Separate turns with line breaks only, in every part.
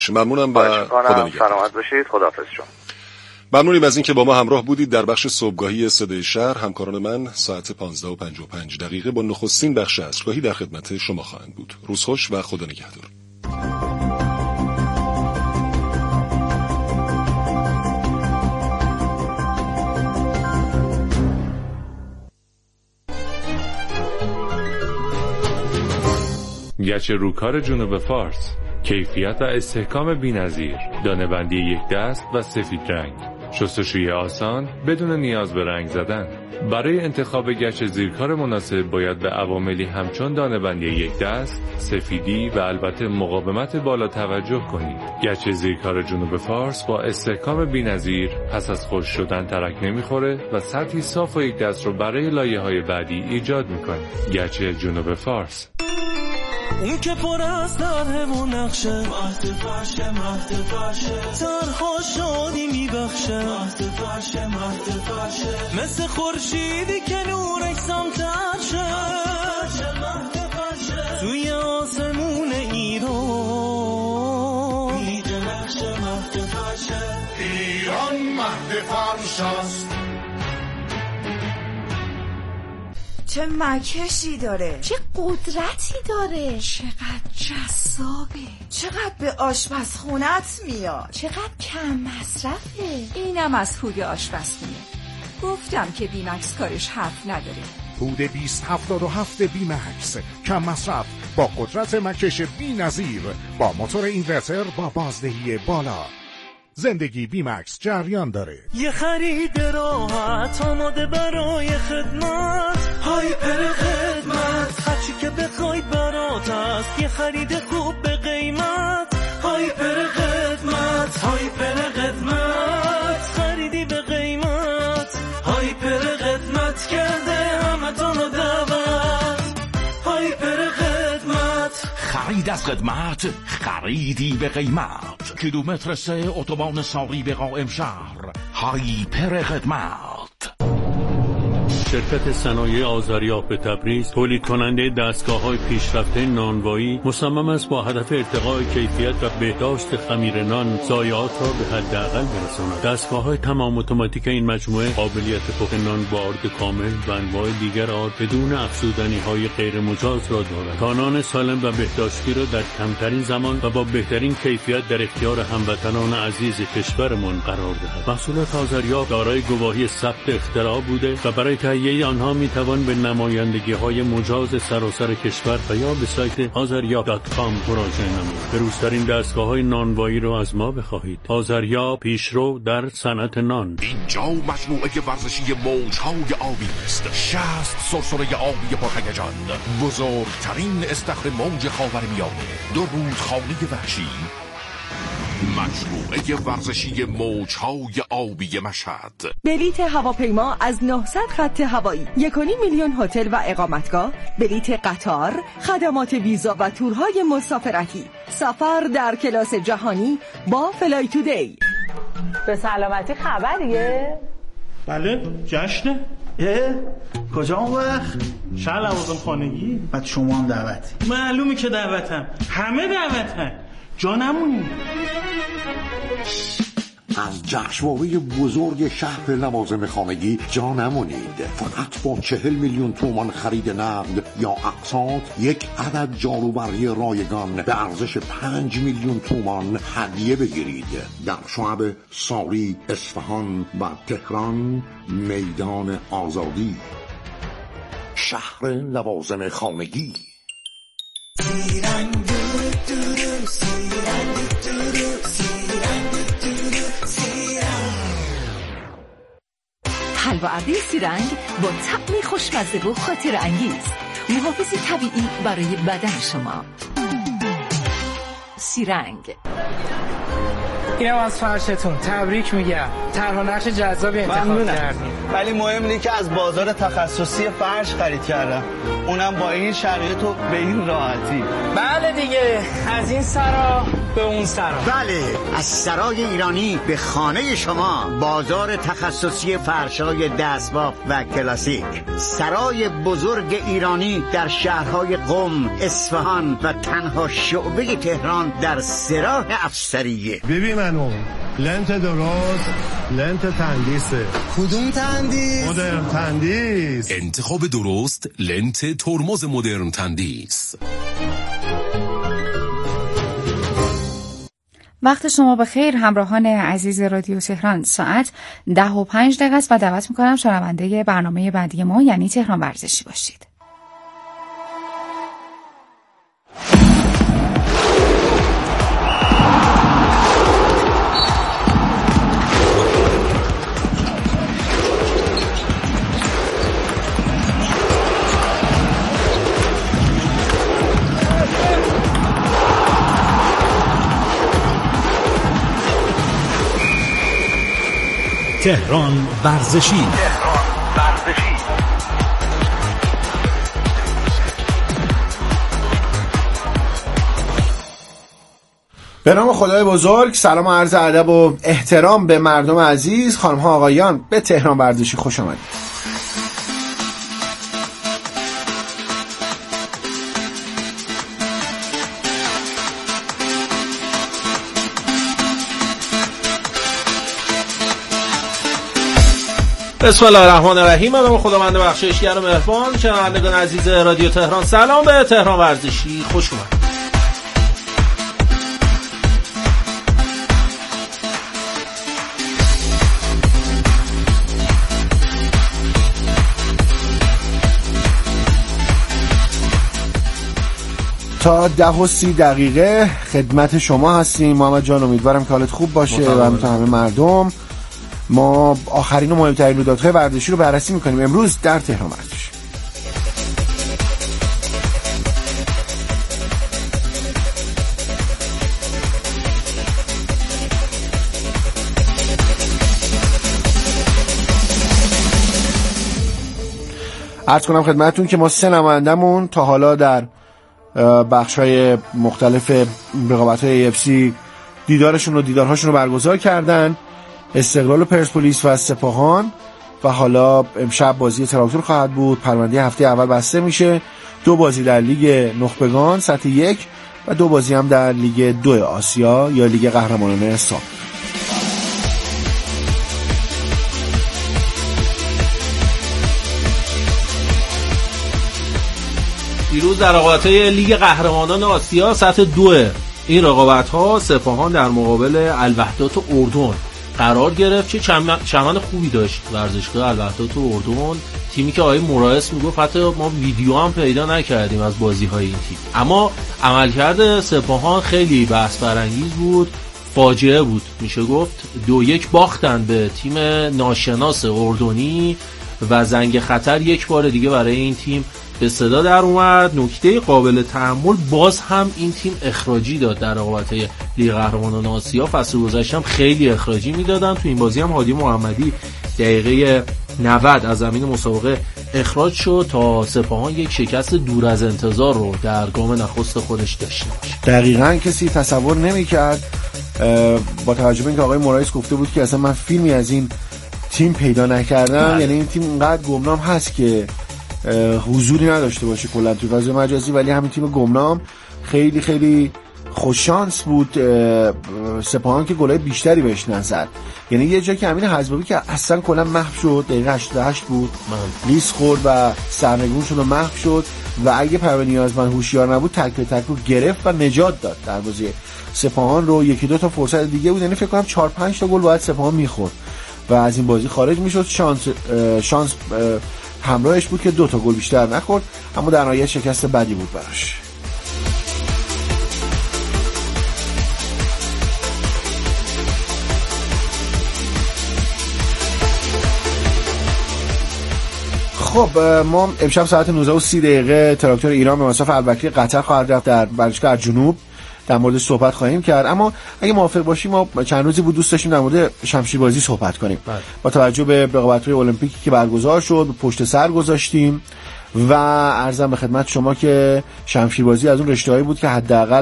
ممنونم و خدا نگهدار.
سلامت باشید. خداحافظ شما.
ممنونیم از اینکه با ما همراه بودید در بخش صبحگاهی صدای شهر. همکاران من ساعت 15:55 با نخستین بخش عصرگاهی در خدمت شما خواهند بود. روز خوش و خدا نگهدار.
گچ روکار جنوب فارس، کیفیت و استحکام بی‌نظیر، دانه‌بندی یک دست و سفید رنگ، شستشوی آسان بدون نیاز به رنگ زدن. برای انتخاب گچ زیرکار مناسب باید به عواملی همچون دانه‌بندی یک دست، سفیدی و البته مقاومت بالا توجه کنید. گچ زیرکار جنوب فارس با استحکام بی‌نظیر پس از خشک شدن ترک نمیخوره و سطحی صاف و یک دست رو برای لایه‌های بعدی ایجاد میکنه. گچ جنوب فارس.
اون که پر از دره و نقشه، مهد فرشه ترها شادی میبخشه، مهد فرشه مثل خورشیدی که نورش سمتر شه، توی آسمون ایران میدرخشه مهد فرشه.
ایران مهد فرش است.
چه مکشی داره، چه قدرتی داره، چقدر جذابه، چقدر به آشپزخونت میاد، چقدر کم مصرفه.
اینم از هود آشپزخونه. گفتم که بیمکس کارش حرف نداره.
هود 2077 بیمکس، کم مصرف با قدرت مکش بی‌نظیر، با موتور اینورتر با بازدهی بالا. زندگی بیمکس جریان داره.
یه خرید راحت آماده برای خدمت، هایپر خدمت، هرچی که بخوای برات هست. یه خرید خوب به قیمت، هایپر خدمت، هایپر خدمت، خریدی به قیمت، هایپر خدمت کرده همتون رو دعوت، هایپر خدمت.
خرید از خدمت، خریدی به قیمت. کیلومتر 3 اتوبان ساری به قائم شهر، هایپر خدمت.
شرکت صنایع آذریاب تبریز تولید کننده دستگاه‌های پیشرفته نانوایی مصمم است با هدف ارتقاء کیفیت و بهداشت خمیر نان ضایعات را به حداقل برساند. دستگاه‌های تمام اتوماتیک این مجموعه قابلیت پخت نان با آرد کامل و انواع دیگر آرد بدون افزودنی‌های غیر مجاز را دارد تا نان سالم و بهداشتی را در کمترین زمان و با بهترین کیفیت در اختیار هموطنان عزیز کشورمان قرار دهد. محصولات آذریاب دارای گواهی ثبت اختراع بوده و برای تهیه آنها می توان به نمایندگی‌های مجاز سراسر کشور و یا به سایت azariab.com مراجعه نمایید. بروزترین دستگاه‌های نانوایی را از ما بخواهید. آذریاب، پیشرو در صنعت نان.
اینجا مجموعه ورزشی موج‌های آبی است. 60 سرسره آبی پرهیجان، بزرگترین استخر موج خاورمیانه، 2 رودخانه وحشی. مجموعه ورزشی موج‌های آبی مشهد.
بلیت هواپیما از 900 خط هوایی، 1.5 میلیون هتل و اقامتگاه، بلیت قطار، خدمات ویزا و تورهای مسافرتی، سفر در کلاس جهانی با فلای تودی.
به سلامتی خبریه؟
بله، جشنه. کجا اون وقت؟ شهر لوازم خانگی.
بعد شما هم دعوتی؟
معلومه که دعوتم، همه دعوتن، جا نمونی.
از جشنواره بزرگ شهر لوازم خانگی جا نمونید. فقط با 40 میلیون تومان خرید نقد یا اقساط، یک عدد جاروبرقی رایگان به ارزش 5 میلیون تومان هدیه بگیرید. در شعب ساری، اصفهان و تهران، میدان آزادی. شهر لوازم خانگی.
حلوه‌ابری سیرنگ با طعمی خوشمزه و خاطر انگیز، محافظ طبیعی برای بدن شما. سیرنگ.
اینم از فرشتون، تبریک میگم. طرح نقش جذابی انتخاب کردیم.
ولی مهم اینه که از بازار تخصصی فرش خرید کردم، اونم با این شرایط و به این راحتی.
بله دیگه، از این سرا به اون سرا.
بله، از سرای ایرانی به خانه شما، بازار تخصصی فرشای دستباف و کلاسیک. سرای بزرگ ایرانی در شهرهای قم، اصفهان و تنها شعبه تهران در سراح افسریه.
ببین منو لنت درست، لنت تندیسه.
کدوم تندیس؟
مدرن تندیس.
انتخاب درست، لنت ترمز مدرن تندیس.
وقت شما بخیر همراهان عزیز رادیو تهران. ساعت 10:05 است و دعوت میکنم شنونده برنامه بعدی ما یعنی تهران ورزشی باشید.
تهران ورزشی.
به نام خدای بزرگ، سلام و عرض ادب و احترام به مردم عزیز، خانم ها آقایان، به تهران ورزشی خوش آمدید.
بسم الله الرحمن الرحیم. به نام خداوند بخشایشگر و مهربان. شنوندگان عزیز رادیو تهران، سلام، به تهران ورزشی خوش اومد.
تا 10:30 خدمت شما هستیم. محمد جان، امیدوارم که حالت خوب باشه و همینطور همه مردم. ما آخرین و مهمترین رویدادهای ورزشی رو بررسی میکنیم امروز در تهران ورزشی. عرض کنم خدمتتون که ما 3 نمایندمون تا حالا در بخش‌های مختلف رقابت‌های AFC دیدارهاشون رو برگزار کردن. استقلال و پرسپولیس و سپاهان، و حالا امشب بازی تراکتور خواهد بود. پرونده هفته اول بسته میشه. 2 بازی در لیگ نخبگان سطح 1 و 2 بازی هم در لیگ 2 آسیا یا لیگ قهرمانان سابق.
دیروز در رقابت‌های لیگ قهرمانان آسیا سطح 2 این رقابت‌ها سپاهان در مقابل الوحدات اردن قرار گرفت. چه چمن خوبی داشت ورزشگاه الوحدات اردن، تیمی که آقای مورایس میگفت حتی ما ویدیو هم پیدا نکردیم از بازی‌های این تیم. اما عملکرد سپاهان خیلی بحث برانگیز بود، فاجعه بود میشه گفت. 2-1 باختن به تیم ناشناس اردنی و زنگ خطر یک بار دیگه برای این تیم به صدا در اومد. نکته قابل تأمل، باز هم این تیم اخراجی داد در رقابت‌های لیگ قهرمانان آسیا. فصل گذشته هم خیلی اخراجی میدادن. تو این بازی هم هادی محمدی دقیقه 90 از زمین مسابقه اخراج شد تا سپاهان یک شکست دور از انتظار رو در گام نخست خودش داشته باشه.
دقیقاً کسی تصور نمی‌کرد، با توجه به اینکه آقای مورایس گفته بود که اصلا من فیلمی از این تیم پیدا نکردم. یعنی این تیم اینقدر گمنام هست که حضوری نداشته باشه کلا تو فضای مجازی، ولی همین تیم گمنام خیلی خیلی خوششانس بود. سپاهان که گلای بیشتری بهش نزد، یعنی یه جایی که امین حزبابی که اصلا کلا محو شد، دقیقه 88 بود، لیس خورد و سرنگون شد و محو شد و اگه پرونده نیازمند هوشیار نبود تک به تک رو گرفت و نجات داد دروازه سپاهان رو. 1-2 تا فرصت دیگه بود، یعنی فکر کنم 4-5 تا گل باید سپاهان میخورد و از این بازی خارج میشد. شانس همراهش بود که 2 تا گل بیشتر نخورد، اما در نهایت شکست بدی بود براش. خب ما امشب ساعت 19:30 تراکتور ایران به مصاف البکری قطر خواهد رفت در ورزشگاه جنوب. در موردش صحبت خواهیم کرد، اما اگه موافق باشیم ما چند روزی بود دوست داشتیم در مورد شمشیربازی صحبت کنیم. با توجه به رقابت‌های المپیکی که برگزار شد پشت سر گذاشتیم و عرضم به خدمت شما که شمشیربازی از اون رشته‌هایی بود که حداقل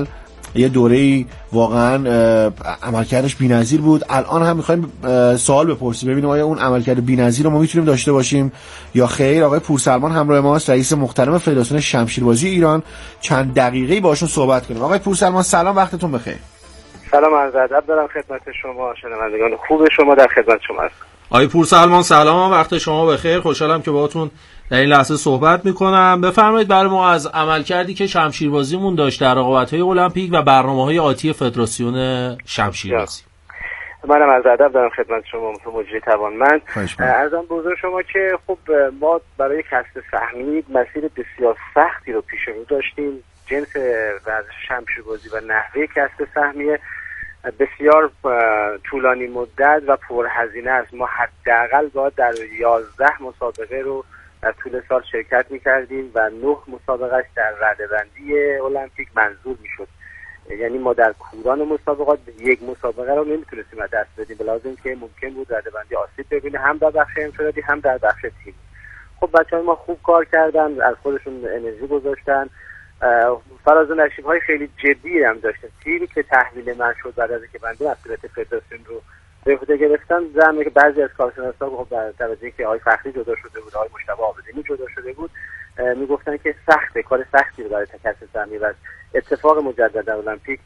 یه دوره‌ای واقعا عملکردش بی‌نظیر بود. الان هم می‌خوایم سوال بپرسیم ببینیم آیا اون عملکرد بی‌نظیر رو ما میتونیم داشته باشیم یا خیر. آقای پورسلمان همراه ماست، رئیس محترم فدراسیون شمشیربازی ایران. چند دقیقه‌ای باشون صحبت کنیم. آقای پورسلمان سلام، وقتتون بخیر.
سلام، عرض ادب دارم خدمت شما شنوندگان خوب شما، در خدمت شما هستم.
آقای پورسلمان سلام، وقت شما بخیر. خوشحالم که باهاتون در این لحظه صحبت میکنم. بفرمایید برای ما از عملکردی که شمشیربازیمون داشت در رقابت‌های المپیک و برنامه‌های آتی فدراسیون شمشیربازی.
منم عرض ادب دارم خدمت شما مجری توانمند. عرضم به حضور شما که خب ما برای کسب سهمی مسیر بسیار سختی رو پیش رو داشتیم. جنس ورزش شمشیربازی و نحوه کسب سهمیه بسیار طولانی مدت و پرهزینه است. ما حداقل باید در 11 مسابقه رو در طول سال شرکت می‌کردیم و 9 مسابقهش در رده‌بندی المپیک منظور می‌شد. یعنی ما در کوران مسابقات یک مسابقه رو نمیتونستیم از دست بدیم، به لحاظ اینکه ممکن بود رده‌بندی آسیب ببینه، هم در بخش انفرادی هم در بخش تیمی. خب بچه‌ها ما خوب کار کردن، از خودشون انرژی گذاشتن، فراز و نشیب‌های خیلی جدی هم داشتن. تیمی که تحویل من شد بعد از اینکه بنده مسئولیت فدراسیون رو به عهده گرفتم، زمینه که بعضی از کارشناسا خب در توجهی که آقای فخری جدا شده بود، آقای مجتبی آبدینی جدا شده بود، میگفتن که سخته، کار سختی رو برای کسب سهمیه و اتفاق مجدد در المپیک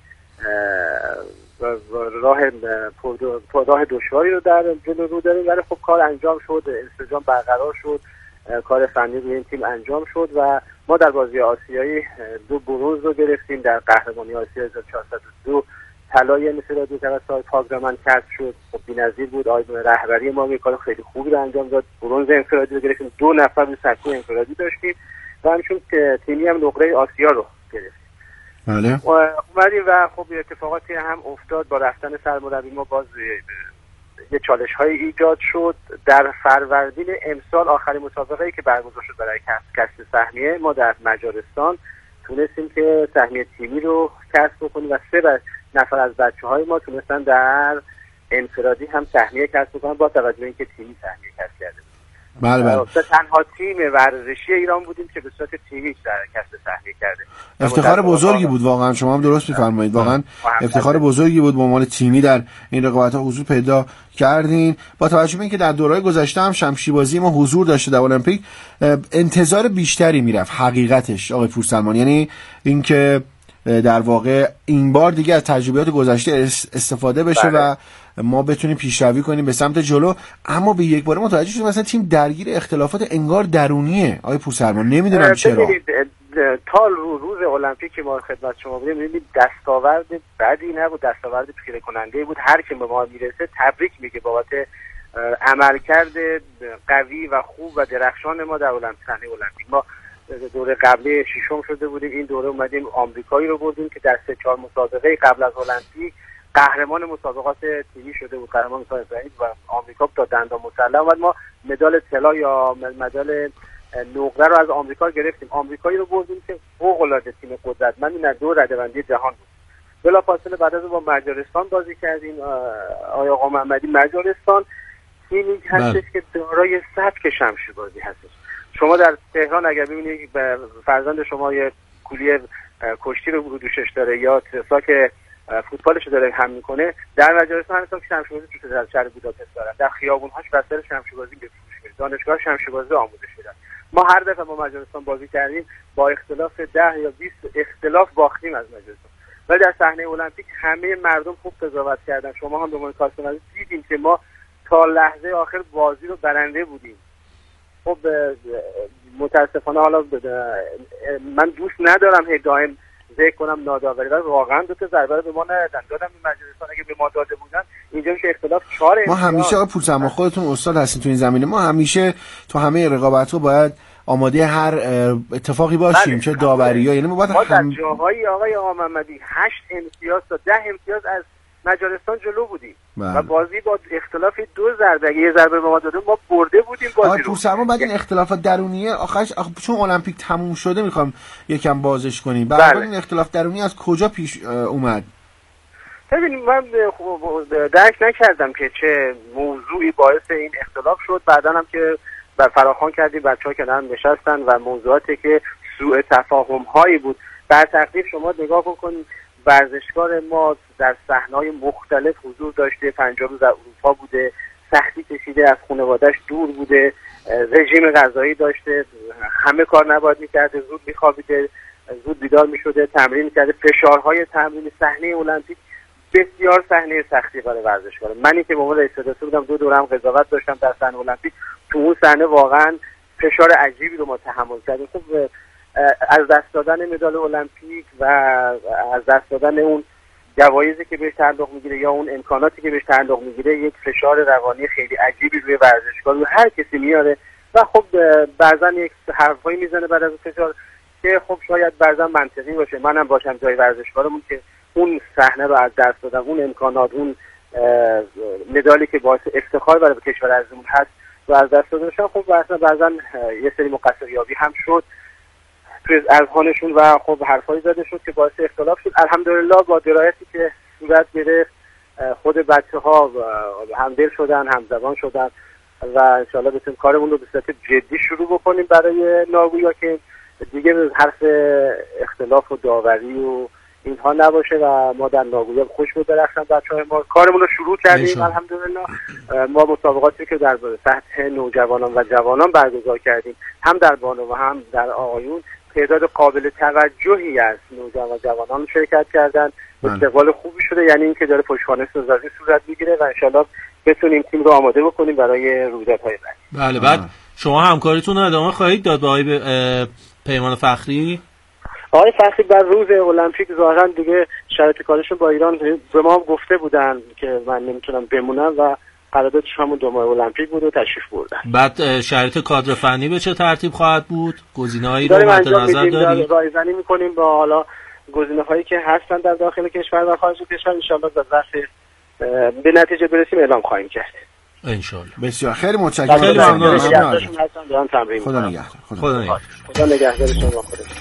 راه دشواری رو در جلو رو داریم، ولی خب کار انجام شد، انسجام برقرار شد، کار فنی روی این تیم انجام شد و ما در بازی آسیایی 2 برنز رو گرفتیم. در قهرمانی آسیا 1402 طلای انفرادی توسط پاگرامن کسب شد. خب بی‌نظیر بود. رهبری ما یک کار خیلی خوبی رو انجام داد. برنز انفرادی رو گرفتیم. 2 نفر رو سکوی انفرادی داشتیم و همچون تیمی هم نقره آسیا رو گرفتیم.
بله.
اومدیم و خب اتفاقاتی هم افتاد. با رفتن سرمربی ما باز یه چالش‌های ایجاد شد. در فروردین امسال آخرین مسابقه‌ای که برگزار شد برای کسب سهمیه، ما در مجارستان تونستیم که سهمیه تیمی رو کسب کنیم و 3 نفر از بچه‌های ما تونستن در انفرادی هم سهمیه کسب کنن با توجه به اینکه تیمی سهمیه کسب کرده.
بله.
تنها تیم ورزشی ایران بودیم که به صورت تیمی در کسب سهمیه کرده.
افتخار بزرگی بود واقعا، شما هم درست می‌فرمایید. واقعا افتخار بزرگی بود به عنوان تیمی در این رقابت‌ها حضور پیدا کردین. با توجه به اینکه در دوره‌های گذشته هم شمشیربازی ما حضور داشته در المپیک، انتظار بیشتری میرفت حقیقتش آقای پورسلمان، یعنی اینکه در واقع این بار دیگه از تجربیات گذشته استفاده بشه و ما بتونیم پیشروی کنیم به سمت جلو. اما به یک باره متوجه شدیم مثلا تیم درگیر اختلافات انگار درونیه. آقای پورسلمان نمیدونم چرا.
تا روز المپیک ما خدمت شما بودیم می‌بینید دستاورد بدی نبود، دستاورد پیره کننده بود. هر کی به ما میرسه تبریک میگه بابت عملکرد قوی و خوب و درخشان ما در صحنه المپیک. ما دوره قبلی 6م شده بودیم، این دوره اومدیم آمریکایی رو بردیم که در 3-4 مسابقه قبل از المپیک قهرمان مسابقات تیمی شده بود، قهرمان مسابقات و آمریکا تا دندان مسلح اومد. ما مدال طلا یا مدال نقره رو از آمریکا گرفتیم، آمریکایی رو بردیم که فوق‌العاده تیم قدرتمندی در 2 رده‌بندی جهان بود. بلافاصله بعد از با مجارستان بازی کردیم. آقا محمدی مجارستان تیمی هستش که دارای سبک شمشیربازی هستش. شما در تهران اگر ببینید فرزند شما یه کولی کشتی رو دوشش داره یا ترساک فوتبالش داره هم میکنه، در مجارستان هم که شمشیربازی تو شهر بوداپست دارن، در خیابون‌هاش وسایل شمشیربازی بفروش میره، دانشگاه شمشیربازی آموزش میدن. ما هر دفعه با مجارستان بازی کردیم با اختلاف 10 یا 20 اختلاف باختیم از مجارستان، ولی در صحنه المپیک همه مردم خوب قضاوت کردن. شما هم به عنوان کارشناس دیدیم که ما تا لحظه آخر بازی رو برنده بودیم. خب متاسفانه حالا من دوست ندارم دائم ذکر کنم ناداوری، ولی واقعا 2 تا ضربه به ما ندادن. دادم به مجارستان، اگه به ما داده بودن اینجا میشه اختلاف 4.
ما همیشه آقای پورسلمان خودتون استاد هستین تو این زمینه، ما همیشه تو همه رقابت‌ها باید آماده هر اتفاقی باشیم، چه داوری‌ها، یعنی ما
در جاهای آقای محمدی 8 امتیاز تا 10 امتیاز از مجارستان جلو بودیم و بازی با اختلاف 2 ضربه، اگه 1 ضربه به ما داده ما برده بودیم بازی رو.
پورسلمان بعد این اختلافات درونیه آخرش چون المپیک تموم شده میخوام یکم بازش کنیم. برای این اختلاف درونی از کجا پیش اومد؟
ببینید من درک نکردم که چه موضوعی باعث این اختلاف شد. بعداً هم که فراخوان کردیم، بچه‌ها که هم نشستن و موضوعاتی که سوء تفاهم هایی بود. در تقدیر شما نگاه بکنید ورزشکار ما در صحنه‌های مختلف حضور داشته، 50 روز در اروپا بوده، سختی کشیده، از خانواده‌اش دور بوده، رژیم غذایی داشته، همه کار نباید می‌کرده، زود می‌خوابیده، زود بیدار می‌شده، تمرین می‌کرده. فشارهای تمرین صحنه المپیک بسیار صحنه سختی برای ورزشکار. منی که به عنوان رئیس فدراسیون بودم 2 دوره هم قضاوت داشتم در صحنه المپیک، تو اون صحنه واقعا فشار عجیبی رو ما تحمل کردیم. خب از دست دادن مدال المپیک و از دست دادن اون جوایزی که بهش تعلق میگیره یا اون امکاناتی که بهش تعلق میگیره یک فشار روانی خیلی عجیبی روی ورزشکار و هر کسی میاره و خب بعضا یک حرفایی میزنه بعد از فشار که خب شاید بعضا منطقی باشه. منم باشم جای ورزشکارمون که اون صحنه رو از دست دادم، اون امکانات، اون مدالی که باعث افتخار برای کشور عزیزمون هست و از دست دادنشون خب بعضا یه سری مقصریابی هم شد توی اذهانشون و خب حرفایی زده شد که باعث اختلاف شد. الحمدلله با درایتی که صورت گرفت خود بچه‌ها همدل شدن، همزبان شدن و انشالله بتونیم کارمون رو به صورت جدی شروع بکنیم برای ناگویا که دیگه حرف اختلاف و داوری و اینها نباشه و ما در ناگویا خوش بدرخشن بچه‌های ما. کارمون رو شروع کردیم الحمدلله. ما مسابقاتی که در سطح نوجوانان و جوانان برگزار کردیم هم در بانو و هم در آقایون تعداد قابل توجهی از نوجوان و جوانان شرکت کردن، استقبال خوبی شده، یعنی این که داره پشتوانه سازی صورت میگیره و انشالله بتونیم تیم رو آماده بکنیم برای رویدادهای بعد.
بله بعد شما همکاریتون رو ادامه خواهید داد با آقای پیمان فخری؟
آقای فخری در روز المپیک ظاهرا دیگه شرایط کارشون با ایران به ما هم گفته بودن که من نمیتونم بمونم و قراردادش همون 2 ماه المپیک بود و تشریف بردن.
بعد شرایط کادر فنی به چه ترتیب خواهد بود؟ گزینه‌هایی رو مد نظر دارید؟
رایزنی می‌کنیم با حالا گزینه‌هایی که هستن در داخل کشور و خارج کشور، ان شاءالله در وقت به نتیجه برسیم اعلام خواهیم کرد.
ان شاءالله.
بسیار خیلی متشکرم.
خیلی ممنونم.
خدا نگهدار.
خدا نگهدار شما.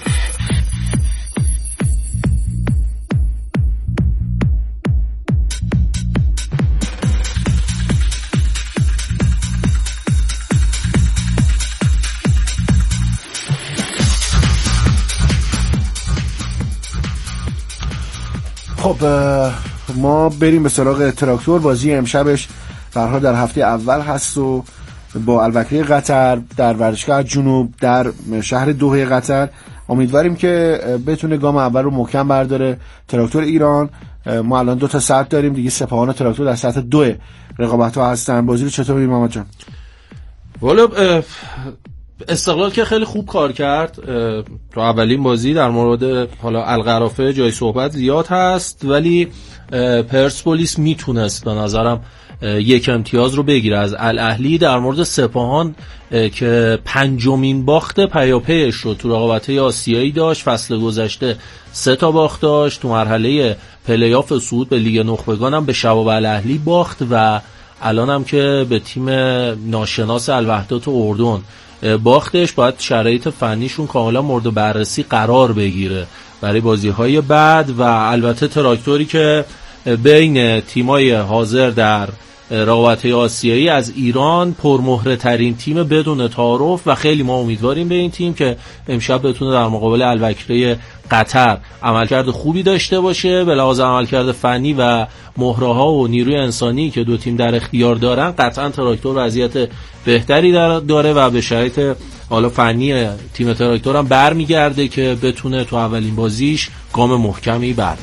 خب ما بریم به سراغ تراکتور. بازی امشبش برها در هفته اول هست و با الوکری قطر در ورزشگاه جنوب در شهر دوحه قطر. امیدواریم که بتونه گام اول رو محکم برداره تراکتور ایران. ما الان 2 تا سطح داریم دیگه، سپاهان تراکتور در سطح 2 رقابت‌ها هستن. بازی رو چطور می‌بینی محمد جان؟
والا استقلال که خیلی خوب کار کرد تو اولین بازی. در مورد حالا القرافه جای صحبت زیاد هست ولی پرسپولیس میتونست به نظرم 1 امتیاز رو بگیره از الاهلی. در مورد سپاهان که 5مین باخت پیاپیش رو تو رقابت‌های آسیایی داشت، فصل گذشته 3 تا باخت داشت، تو مرحله پلی‌آف صعود به لیگ نخبگان هم به شباب الاهلی باخت و الان هم که به تیم ناشناس الوحدات اردن باختش. باید شرایط فنیشون کاملا مورد بررسی قرار بگیره برای بازی‌های بعد و البته تراکتوری که بین تیمای حاضر در رقابت‌های آسیایی از ایران پرمهره ترین تیم بدون تعارف و خیلی ما امیدواریم به این تیم که امشب بتونه در مقابل الوکری قطر عملکرد خوبی داشته باشه. به لحاظ عملکرد فنی و مهره‌ها و نیروی انسانی که 2 تیم در اختیار دارن قطعا تراکتور وضعیت بهتری داره و به شرایط حالا فنی تیم تراکتور هم برمیگرده که بتونه تو اولین بازیش گام محکمی برداره.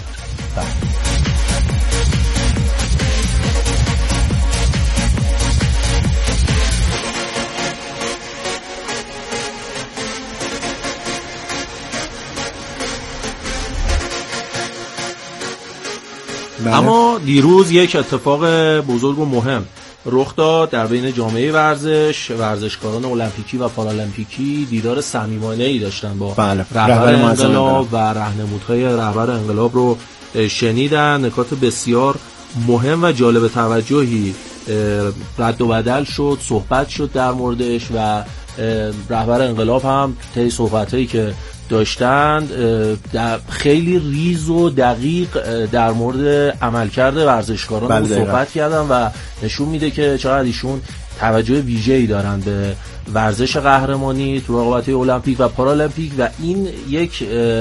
اما دیروز یک اتفاق بزرگ و مهم رخ داد در بین جامعه ورزشکاران المپیکی و پارالمپیکی. دیدار صمیمانه‌ای داشتن با رهبر انقلاب و راهنمودهای رهبر انقلاب رو شنیدن. نکات بسیار مهم و جالب توجهی رد و بدل شد، صحبت شد در موردش و رهبر انقلاب هم طی صحبتایی که داشتند خیلی ریز و دقیق در مورد عملکرد ورزشکاران صحبت کردن و نشون میده که چقدر ایشون توجه ویژه‌ای دارن به ورزش قهرمانی تو رقابت‌های المپیک و پارالمپیک و این یک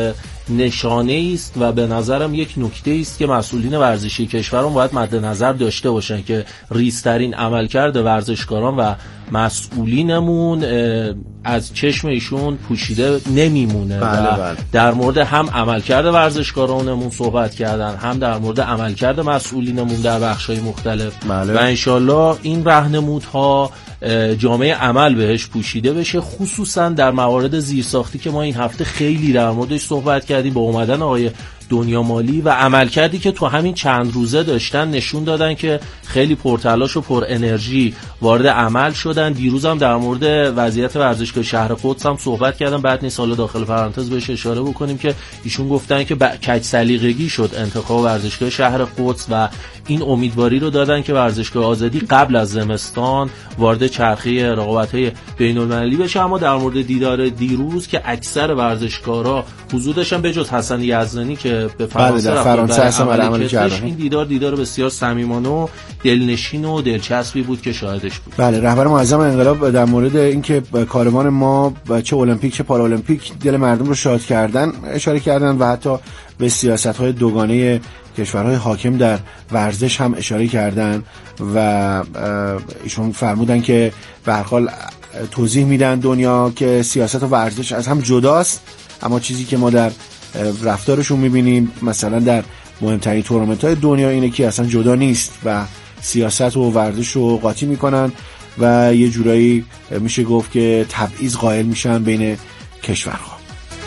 نشانه است و به نظرم یک نکته است که مسئولین ورزشی کشورمون باید مد نظر داشته باشن که ریزترین عملکرد ورزشکاران و مسئولینمون از چشم ایشون پوشیده نمیمونه.
بله.
در مورد هم عملکرد ورزشکارانمون صحبت کردن، هم در مورد عملکرد مسئولینمون در بخش‌های مختلف.
بله.
و انشالله این راهنمودها جامعه عمل بهش پوشیده بشه، خصوصا در موارد زیرساختی که ما این هفته خیلی در موردش صحبت کردیم. با اومدن آقای دنیا مالی و عملکردی که تو همین چند روزه داشتن نشون دادن که خیلی پرتلاش و پر انرژی وارد عمل شدن. دیروز هم در مورد وضعیت ورزشگاه شهر قدس هم صحبت کردم، بعد نیست حالا داخل پرانتز بهش اشاره بکنیم که ایشون گفتن که کج سلیقگی شد انتخاب ورزشگاه شهر قدس و این امیدواری رو دادن که ورزشگاه آزادی قبل از زمستان وارد چرخه رقابت‌های بین‌المللی بشه. اما در مورد دیدار دیروز که اکثر ورزشکارا حضور داشتن به جز حسن یزدانی که به فرانسه
اصلا عمل کردن،
این دیدار بسیار صمیمانه و دلنشین و دلچسبی بود که شاهدش بود.
بله، رهبر معظم انقلاب در مورد اینکه کاروان ما چه المپیک چه پارالمپیک دل مردم رو شاد کردن اشاره کردن و حتی به سیاست‌های دوگانه کشورهای حاکم در ورزش هم اشاره کردن و ایشون فرمودن که به هر حال توضیح میدن دنیا که سیاست و ورزش از هم جداست، اما چیزی که ما در رفتارشون میبینیم مثلا در مهمترین تورنمنت‌های دنیا اینه که اصلا جدا نیست و سیاست و ورزش رو قاطی میکنن و یه جورایی میشه گفت که تبعیض قائل میشن بین کشورها.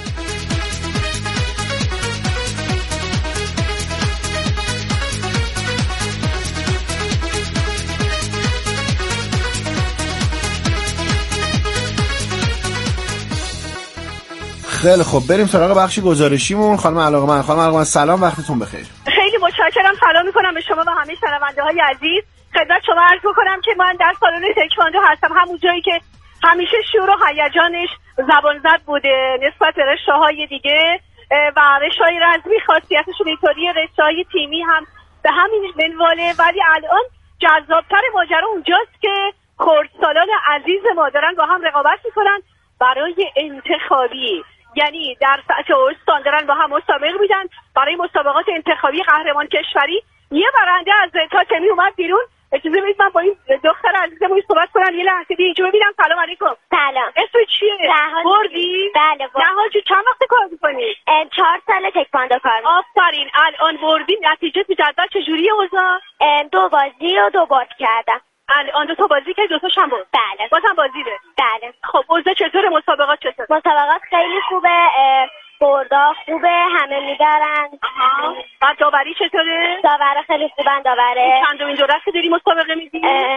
خیلی خب، بریم سراغ بخش گزارشیمون. خانم علاقمند سلام، وقتتون بخیر.
خیلی متشکرم، سلام میکنم به شما و همه شنونده‌های عزیز. خدمت شما عرض میکنم که من در سالن تکواندو هستم، همون جایی که همیشه شور و هیجانش زبان زد بوده نسبت به رشته‌های دیگه و رشته‌های رزمی خاصیتشون اینطوری، رشته‌های تیمی هم به همین منواله. ولی الان جذاب‌تر ماجرا اونجاست که خردسالان عزیز ما دارن با هم رقابت میکنن برای انتخابی، یعنی در سطح استان دارن با هم مسابقه میدن برای مسابقات انتخابی قهرمان کشوری. یه برنده از تاتمی اومد بیرون. اجازه بدید من با این دختر عزیزمون صحبت کنم یه لحظه اینجا ببینم. سلام علیکم.
سلام.
اسم چیه؟
بردی؟ بله.
نهال جو چند وقت کار می‌کنی؟
4 سال تکواندو کار می‌کنم.
آفرین. الان بردی، نتیجه جدول چجوریه اوضاع؟
2 بازی و 2 برد کردم.
الان 2 تا بازی که 2 تاشم بود.
بله.
بازم بازی ده.
بله.
خب اوضاع چطوره؟ مسابقات چطور؟
مسابقات خیلی خوبه، بردا خوبه، همه میدارن.
بعد داوری چطوره؟
داور خیلی خوبن. داوره
چندمین جرأت داری مسابقه میدی؟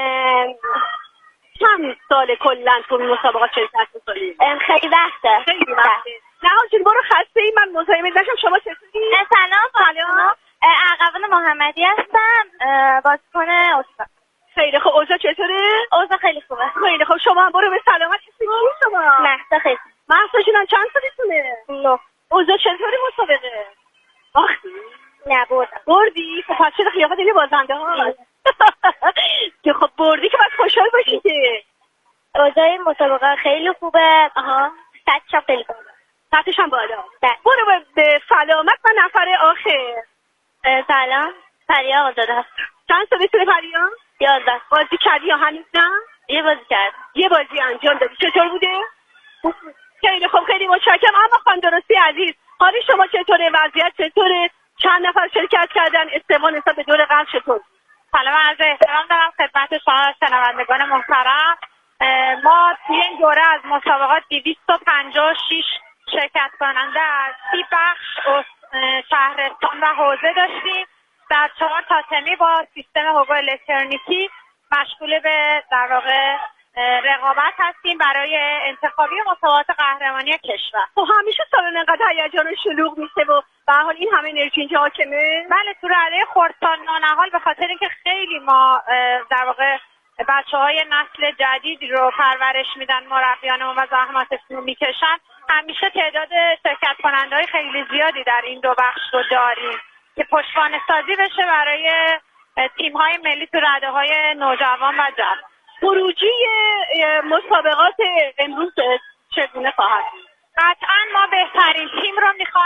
چند سال کلا تو مسابقات شرکت می‌کنی؟
خیلی وقته.
خیلی وقته. نه جون برو خسته ای، من مزاحمت نشم. شما چطوری؟
سلام. عقبان محمدی هستم، بازیکن استان.
خیلی خوب. اوضاع چطوره؟
اوضاع خیلی خوبه.
خیلی خوب. شما هم برو به سلامت. چی شما؟
مهسا خیلی.
مهسا جون چند سالتونه؟
9.
اوضاع چطوری مسابقه؟
نه
بردی؟ خب پس چرا قیافت این بازنده ها؟ خب بردی که باید خوشحال باشی که.
اوضاع مسابقه خیلی خوبه. سطحش خیلی بالا.
سطحش هم بالا. برو به سلامت. من نفر آخر.
سلام. پریا آزاده هستم.
چند سالتونه پریا؟
11.
بازی کردی یا هنوز نه؟
یه بازی کردم.
یه بازی انجام دادی. چطور بوده؟ خیلی خوب. خیلی متشکرم. اما خانم درستی عزیز، حالی شما چطوره؟ وضعیت چطوره؟ چند نفر شرکت کردن؟ استقبال نسبت به دور قبل چطور؟
سلام، عرض احترام دارم خدمت شما شنوندگان محترم. ما توی این دوره از مسابقات 256 شرکت کننده از 30 بخش شهرستان و حوزه داشتیم. در 4 تاتمی با سیستم حقوق الکترونیکی مشغول به در واقع رقابت هستیم برای انتخابی مسابقات قهرمانی کشور.
خب همیشه سالن انقدر هیجان و شلوغ میشه و به هر حال این همه انرژی اینجا حاکمه؟
بله، تو رده خردسال نونهال به خاطر اینکه خیلی ما در واقع بچه‌های نسل جدید رو پرورش میدن، مربیانمون و زحمتشون میکشن، همیشه تعداد شرکت کننده‌های خیلی زیادی در این 2 بخش رو داریم که پشتوانه سازی بشه برای تیم‌های ملی تو رده‌های نوجوان و جوان.
خروجی مسابقات امروز چگونه خواهد بود؟
قطعاً ما بهترین تیم رو می‌خوایم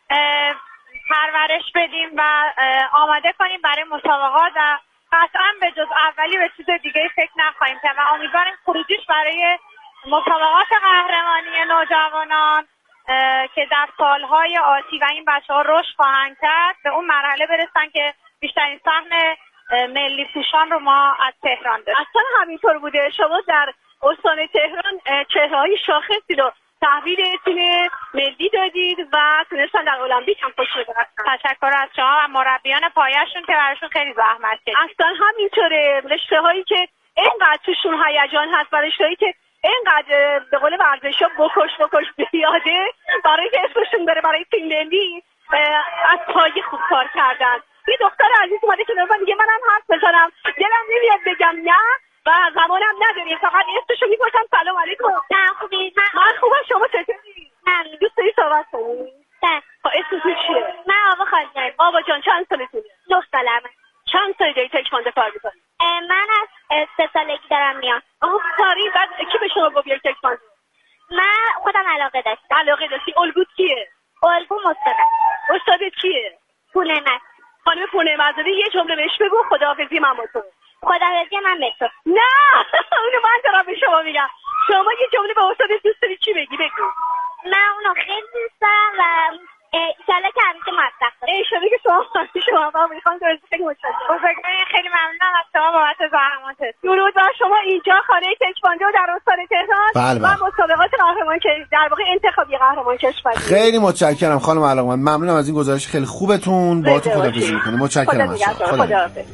پرورش بدیم و آماده کنیم برای مسابقات و قطعا به جز اولی به چیز دیگه فکر نخواهیم کرد و امیدواریم خروجیش برای مسابقات قهرمانی نوجوانان که در سالهای آتی و این بچه‌ها رشد خواهند کرد به اون مرحله برسن که بیشترین سهم ملی پوشان رو ما از تهران داریم.
اصلا همینطور بوده. شما در استان تهران چهره‌های شاخصی رو تحویل تیم ملی دادید و تونستن در المپیک هم پشت برسن.
تشکر از شما و مربیان پایه‌شون که براشون خیلی زحمت کشیدن.
اصلا همینطوره. رشته‌هایی که اینقدر توشون هیجان هست و رشته‌هایی که اینقدر به قول ورزشا بکش بیاده برای که اسمشون بره برای تیم ملی از پایه خوب کار کردن. یه دختر عزیز اومده که میگه منم حرف بزنم دلم نمیاد بگم نه و زمانم نداریم فقط اسمشو میپرسم سلام علیکم.
نه خوبی؟
من خوبم. شما چطوری؟
من
دوست داری صحبت کنی؟
نه.
اسم تو چیه؟
من آوا خالجان.
آوا جان چند سالتونه؟
9 سالمه.
چند سالی داری تکواندو کار میکنی؟
من از 3 سالگی دارم میام.
آفرین. بعد کی به شما گفت بیای تکواندو؟
من خودم علاقه داشتم.
علاقه داشتی؟ الگوت کیه؟
الگوم استادم.
استادت کیه؟
پونمت.
خانم پونمت یه جمله بهش بگو خداحافظی من با تو.
خداحافظی من به تو.
نه اونو من دارم به شما میگم. شما یه جمله به استادت دوست داری چی بگی؟ بگو.
من اونو خیلی دوست دارم و ایشالله که همیشه موفق باشه.
ایشالله که شما هم میخوام درست خیلی متشکرم.
خیلی ممنونم از شما بابت زحماتت.
درود بر شما. اینجا خانه تکواندو در استان تهران و مسابقات قهرمان که در واقع انتخابی قهرمان کشور.
خیلی متشکرم خانم علاقمند. ممنونم از این گزارش خیلی خوبتون. باهاتون خداحافظی می‌کنم. متشکرم از شما.
خداحافظ.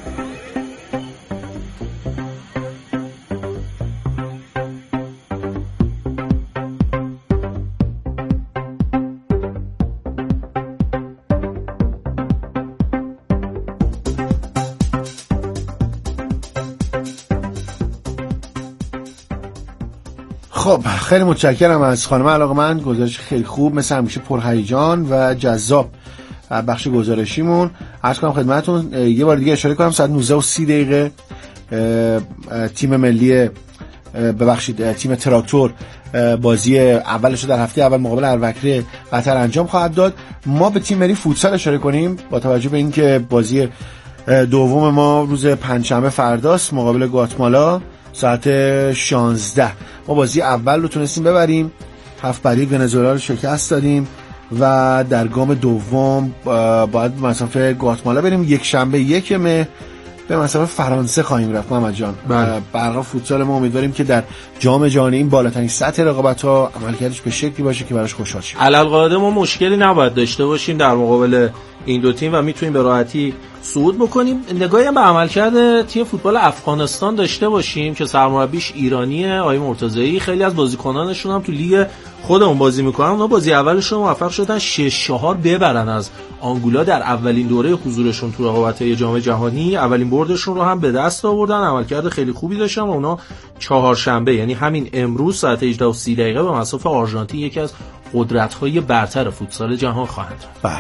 خب خیلی متشکرم از خانم علاقمند. گزارش خیلی خوب مثل همیشه پرهیجان و جذاب بخش گزارشیمون. عرض کنم خدمتتون یه بار دیگه اشاره کنم ساعت 19:30 تیم ملی تیم تراکتور بازی اولش رو در هفته اول مقابل اروکری قطر انجام خواهد داد. ما به تیم ملی فوتسال اشاره کنیم با توجه به اینکه بازی دوم ما روز پنجشنبه فرداست مقابل گواتمالا ساعت 16. ما بازی اول رو تونستیم ببریم 7-1 ونزوئلا رو شکست دادیم و در گام دوم باید به مسافه گواتمالا بریم. یک شنبه 1 مه به مسافه فرانسه خواهیم رفت. محمد جان برای فوتسال ما امیدواریم که در جام جهانی این بالاترین سطح رقابت‌ها عملکردش به شکلی باشه که براش خوشحال شیم.
علالقاعده ما مشکلی نباید داشته باشیم در مقابل این دو تیم و میتونیم به راحتی صعود بکنیم. نگاهی هم به عملکرد تیم فوتبال افغانستان داشته باشیم که سرمربیش ایرانیه آقای مرتضایی. خیلی از بازیکنانشون هم تو لیگ خودمون بازی میکنن. اونا بازی اولشون موفق شدن 6-4 ببرن از آنگولا در اولین دوره حضورشون تو رقابت‌های جام جهانی. اولین بردشون رو هم به دست آوردن. عملکرد خیلی خوبی داشتن و اونا چهارشنبه یعنی همین امروز ساعت 18:30 به مصاف آرژانتین یکی از قدرت‌های برتر فوتسال جهان خواهند.
بله.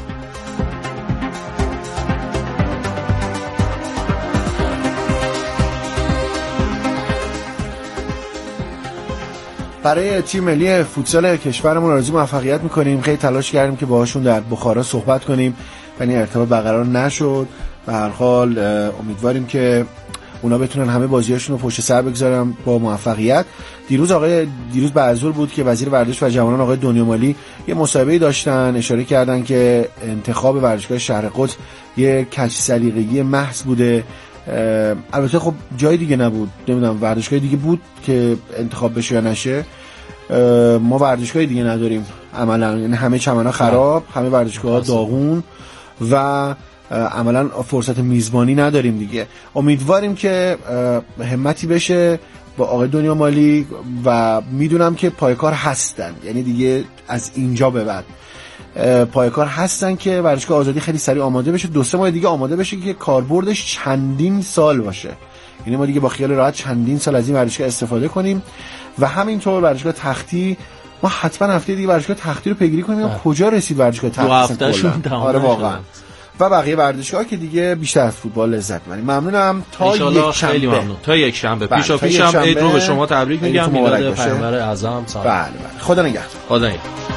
برای تیم ملی فوتسال کشورمون آرزوی موفقیت میکنیم. خیلی تلاش کردیم که باهاشون در بخارا صحبت کنیم ولی ارتباط برقرار نشد. به هر حال امیدواریم که اونا بتونن همه بازیاشون رو پشت سر بگذارن با موفقیت. دیروز بعضور بود که وزیر ورزش و جوانان آقای دنیا مالی یه مصاحبه‌ای داشتن، اشاره کردن که انتخاب ورزشگاه شهر قدس یه کج سلیقگی محض بوده. البته خب جای دیگه نبود، نمیدونم ورزشگاه دیگه بود که انتخاب بشه یا نشه. ما ورزشگاه دیگه نداریم عملا، یعنی همه چمن‌ها خراب، همه ورزشگاه‌ها داغون و عملا فرصت میزبانی نداریم دیگه. امیدواریم که همتی بشه با آقای دنیا مالی و میدونم که پایکار هستن، یعنی دیگه از اینجا به بعد پایکار هستن که ورزشگاه آزادی خیلی سریع آماده بشه، 2-3 ماه دیگه آماده بشه که کاربردش چندین سال باشه. یعنی ما دیگه با خیال راحت چندین سال از این ورزشگاه استفاده کنیم. و همینطور ورزشگاه تختی، ما حتما هفته دیگه ورزشگاه تختی رو پیگیری کنیم کجا رسید ورزشگاه تختی.
2 هفتهشون تمام.
آره واقعا. و بقیه ورزشگاه که دیگه بیشتر از فوتبال لذت ببریم. ممنونم. تا یک شنبه.
تا یک شنبه. پیشم عید رو به شما تبریک میگم. میلاد پیامبر اعظم.
بله. خدا نگهدار.
خدا نگهدار.